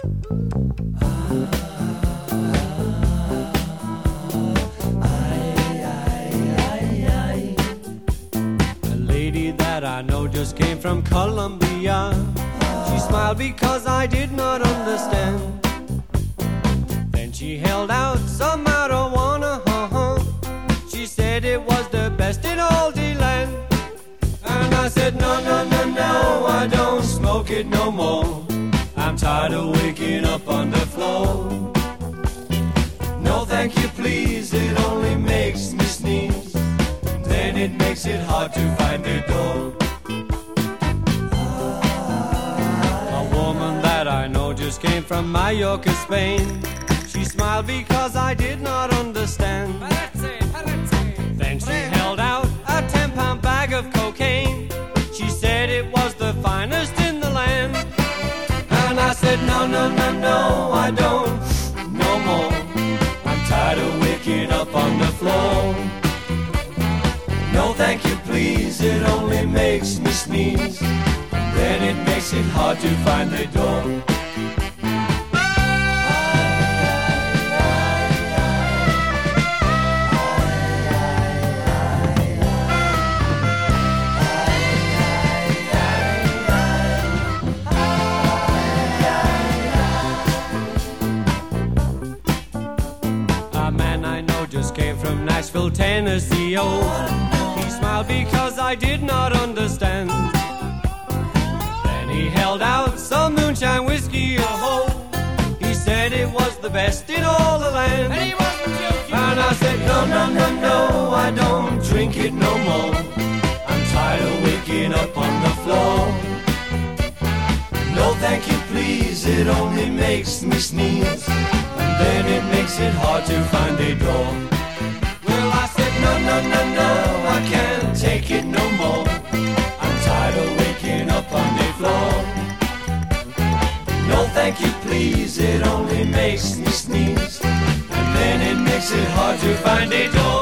A lady that I know just came from Colombia. She smiled because I did not understand. Then she held out some marijuana. She said it was the best in all the land. And I said, no, no, no, no, I don't smoke it no more. I'm tired of waking up on the floor. No, thank you, please, it only makes me sneeze. Then it makes it hard to find the door. A woman that I know just came from Mallorca, Spain. She smiled because I did not understand. Then she held out a 10-pound bag of cocaine. She said it was the finest in the land. And I said, no, no, no, no, I don't, no more. I'm tired of waking up on the floor. No, thank you, please, it only makes me sneeze. Then it makes it hard to find the door. Just came from Nashville, Tennessee, oh. He smiled because I did not understand. Then he held out some moonshine whiskey, oh. He said it was the best in all the land. And he wasn't joking. And I said, no, no, no, no, I don't drink it no more. I'm tired of waking up on the floor. No, thank you, please, it only makes me sneeze. Then it makes it hard to find a door. Well, I said, no, no, no, no, I can't take it no more. I'm tired of waking up on the floor. No, thank you, please, it only makes me sneeze. And then it makes it hard to find a door.